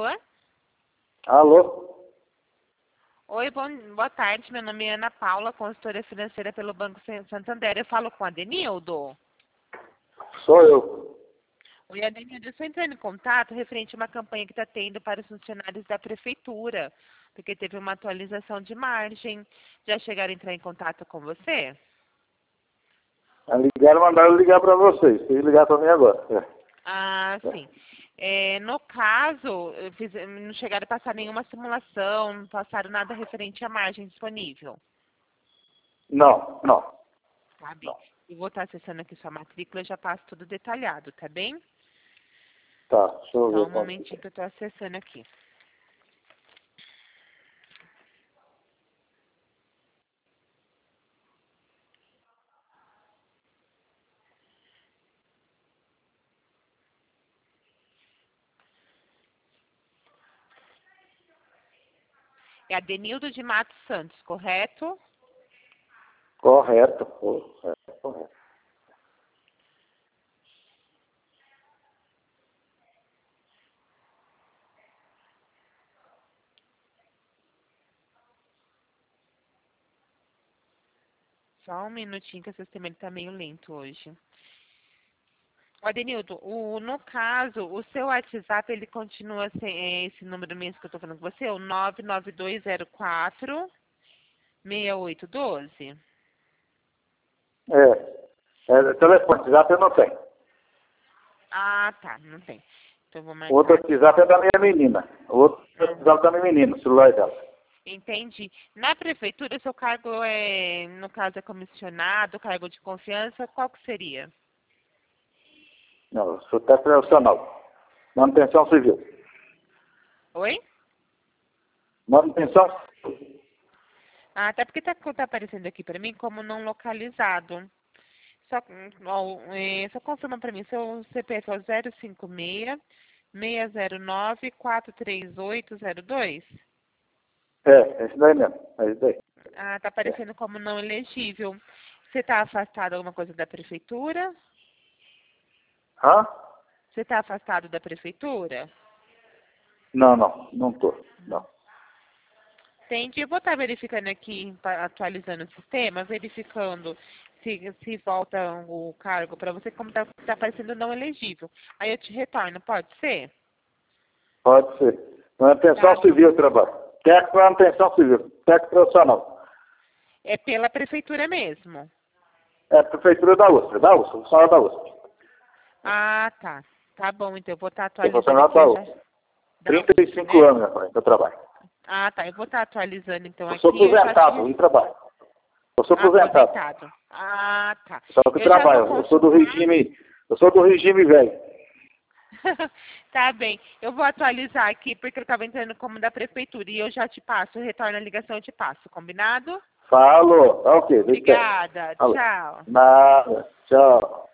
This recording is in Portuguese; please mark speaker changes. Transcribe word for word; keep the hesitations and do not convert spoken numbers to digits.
Speaker 1: Alô?
Speaker 2: Alô?
Speaker 1: Oi, bom, boa tarde. Meu nome é Ana Paula, consultora financeira pelo Banco Santander. Eu falo com a Adenildo.
Speaker 2: Sou eu.
Speaker 1: Oi, Adenildo. Eu estou entrando em contato referente a uma campanha que está tendo para os funcionários da prefeitura, porque teve uma atualização de margem. Já chegaram a entrar em contato com você?
Speaker 2: A ligaram, mandaram ligar para vocês. Tem que ligar para mim agora. É.
Speaker 1: Ah, sim. É, no caso, eu fiz- não chegaram a passar nenhuma simulação, não passaram nada referente à margem disponível.
Speaker 2: Não, não.
Speaker 1: Tá bem. Eu vou estar acessando aqui sua matrícula, eu já passo tudo detalhado, tá bem?
Speaker 2: Tá, deixa eu
Speaker 1: Só
Speaker 2: ver.
Speaker 1: um
Speaker 2: Tá.
Speaker 1: momentinho que eu estou acessando aqui. É Adenildo de Matos Santos, correto?
Speaker 2: Correto. Correto, correto.
Speaker 1: Só um minutinho que o sistema está meio lento hoje. Ô, Adenildo, o, no caso, o seu WhatsApp, ele continua sem é esse número mesmo que eu estou falando com você, o nove nove dois zero quatro seis oito um dois?
Speaker 2: É. É, telefone, WhatsApp eu não tenho.
Speaker 1: Ah, tá, não tem. Então eu vou
Speaker 2: O outro
Speaker 1: marcar aqui.
Speaker 2: WhatsApp é da minha menina. O outro
Speaker 1: Ah,
Speaker 2: WhatsApp da minha menina, o celular é dela.
Speaker 1: entendi. Na prefeitura, o seu cargo é, no caso, é comissionado, cargo de confiança, qual que seria?
Speaker 2: Não, eu sou técnico profissional. Manutenção civil.
Speaker 1: Oi?
Speaker 2: Manutenção.
Speaker 1: Ah, até porque tá, tá aparecendo aqui para mim como não localizado. Só, ó, é, só confirma para mim, seu C P F é o zero cinco seis, seis zero nove, quatro três oito zero dois?
Speaker 2: É, é isso daí mesmo. É isso daí.
Speaker 1: Ah, tá
Speaker 2: É.
Speaker 1: aparecendo como não elegível. Você está afastado alguma coisa da prefeitura?
Speaker 2: Hã?
Speaker 1: Você está afastado da prefeitura?
Speaker 2: Não, não. Não tô. Não.
Speaker 1: Entendi. Eu vou estar verificando aqui, pa- atualizando o sistema, verificando se, se volta o cargo para você, como está tá aparecendo não elegível. Aí eu te retorno, pode ser?
Speaker 2: Pode ser.
Speaker 1: Tá
Speaker 2: Manutenção
Speaker 1: bom.
Speaker 2: civil, trabalho. Técnico de manutenção civil. Técnico profissional.
Speaker 1: É pela prefeitura mesmo.
Speaker 2: É, prefeitura da U S P. Da U S P, funcionário da U S P.
Speaker 1: Ah, tá. Tá bom, então eu vou estar
Speaker 2: Sou
Speaker 1: atualizando
Speaker 2: funcionário
Speaker 1: aqui,
Speaker 2: da
Speaker 1: eu já...
Speaker 2: U S P.
Speaker 1: Da
Speaker 2: trinta e
Speaker 1: U S P,
Speaker 2: cinco
Speaker 1: né?
Speaker 2: anos, minha mãe, que eu trabalho.
Speaker 1: Ah, tá. Eu vou estar atualizando então
Speaker 2: Eu sou
Speaker 1: aqui, eu já
Speaker 2: aposentado
Speaker 1: te...
Speaker 2: e trabalho. Eu sou aposentado.
Speaker 1: Aposentado. Ah, tá.
Speaker 2: Só que
Speaker 1: Eu já vou
Speaker 2: trabalho. Eu sou do
Speaker 1: consultar.
Speaker 2: regime. Eu sou do regime velho.
Speaker 1: Tá bem. Eu vou atualizar aqui porque eu estava entrando como da prefeitura e eu já te passo, retorno a ligação eu te passo, combinado?
Speaker 2: Falou. Tá ok, deixa.
Speaker 1: Obrigada.
Speaker 2: Falou.
Speaker 1: Tchau.
Speaker 2: Nada. Tchau.